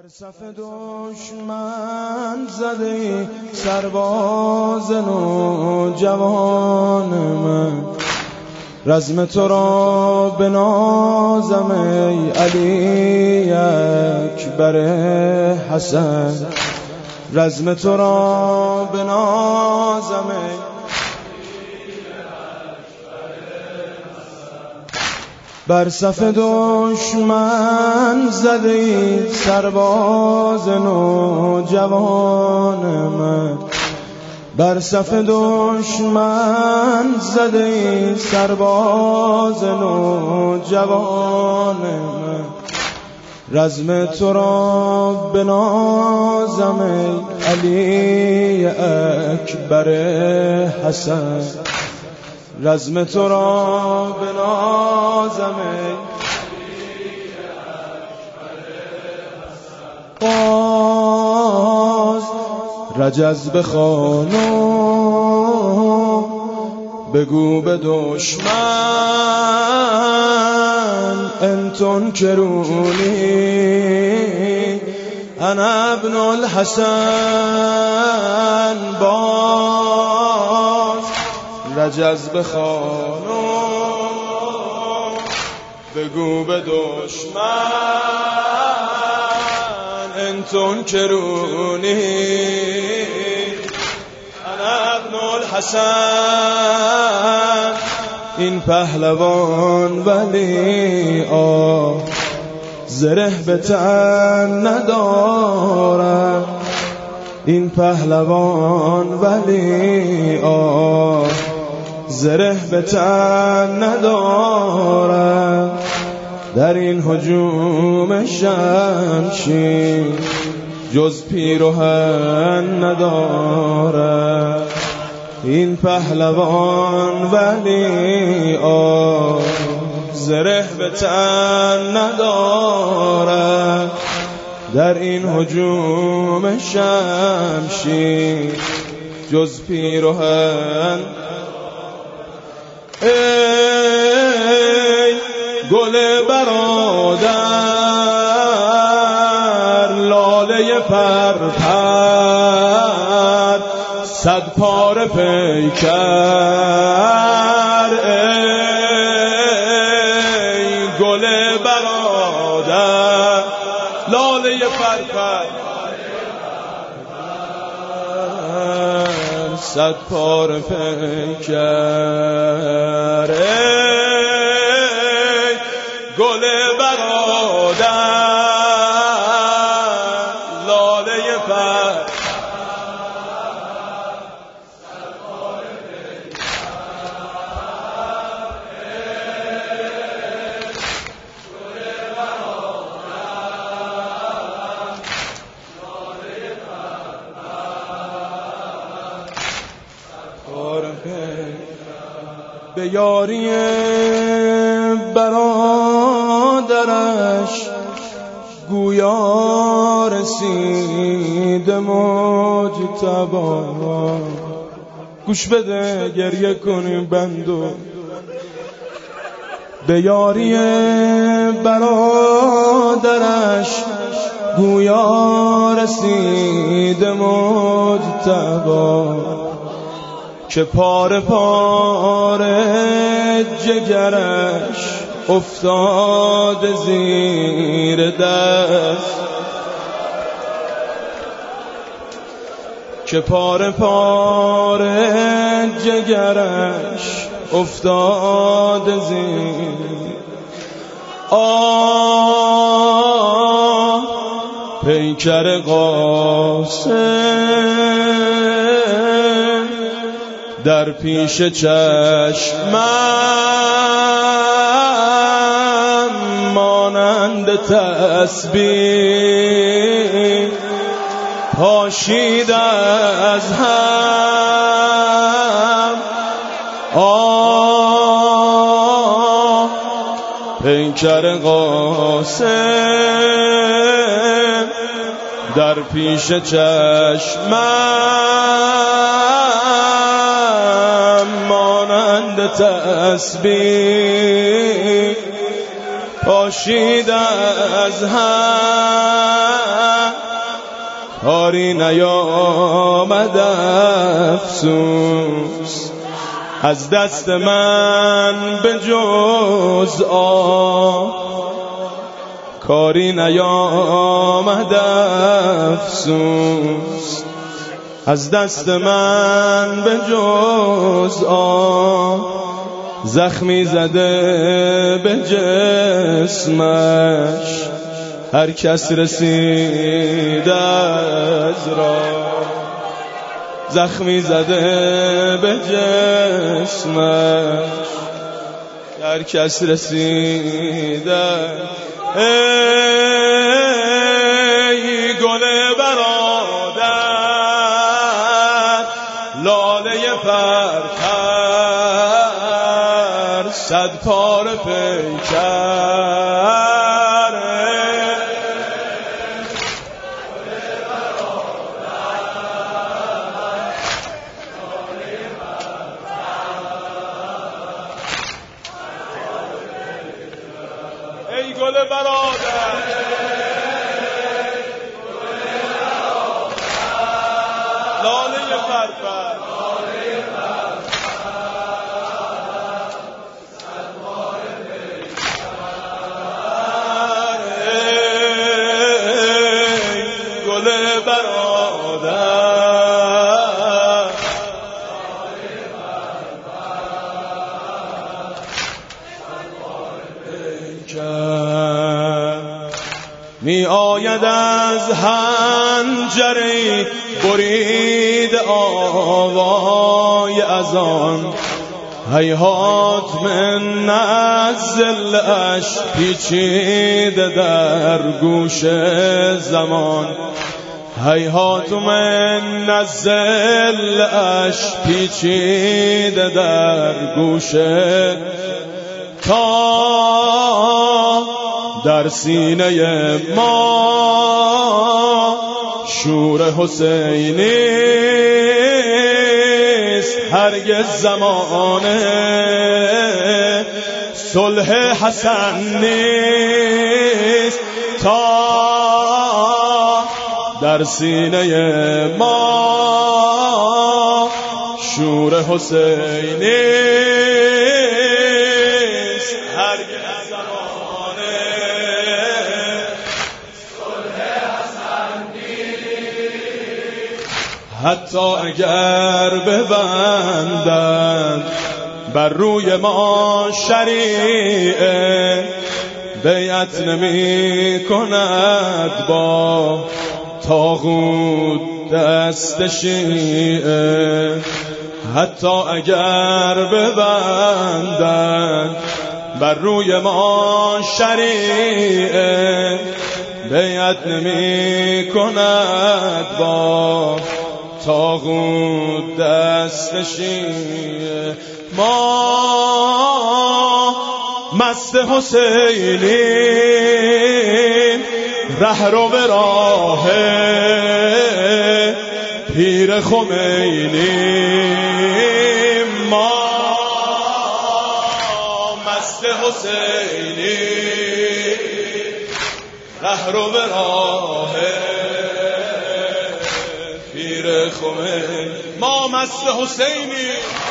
بر صف دشمن زده ای سرباز نوجوان من، رزم تو را بنازم ای علی اکبر حسن، رزم تو را بنازم ای بر صف دشمن زده ای سرباز نوجوان من، بر صف دشمن زده ای سرباز نوجوان من، رزم تو را بنازم ای علی اکبر حسن، رزم تو را بنازم ای باز رجز بخوانو بگو به دشمن ان تنکرونی انا ابن الحسن، باز رجز بخوانو بگو به دشمن ان تنکرونی انا ابن الحسن، این پهلوان ولی زره به تن ندارم، این پهلوان ولی زره به تن ندارم، در این هجوم شمشیر جز پیراهن ندارم، این پهلوان ولی زره به تن ندارم، در این هجوم شمشیر جز پیراهن. ای گل برادر لاله پرپر صد پاره پیکر، ای گل برادر لاله پرپر صد پاره پیکر، ای گل برادر لاله پر به یاری برادرش گویا رسید مجتبی، گوش بده گریه کنیم بندو، به یاری برادرش گویا رسید مجتبی، که پاره پاره جگرش افتاد زیر دست، که پاره پاره جگرش افتاد زیر پیکر قاسم در پیش چشمم مانند تسبیح پاشید از هم، پیکر قاسم در پیش چشمم مانند تسبیح پاشید از هم. کاری نیامد افسوس از دست من به جز کاری نیامد افسوس از دست من به جز زخمی زده به جسمش هر کس رسید از راه زخمی زده به جسمش هر کس رسید ای گل برادر لاله پرپر صد پاره پیکر ای گل برادر لاله پرپر گل برادر می آید از حنجره برید آوای از آن هیهات من نزلش پیچیده در گوش زمان هیهات من نزلش پیچیده در گوش تا در سینه ما شور حسینیست هرگز زمانه صلح حسن نیست تا در سینه ما شور حسینیست هرگز حتی اگر ببندند بر روی ما شریعه بیعت نمی کند با طاغوت دست شیعه حتی اگر ببندند بر روی ما شریعه بیعت نمی کند با طاغوت دست شیعه ما مست حسینیم رهرو به راه پیر خمینیم ما مست حسینیم رهرو به راه پیر خمینی ما مست حسینی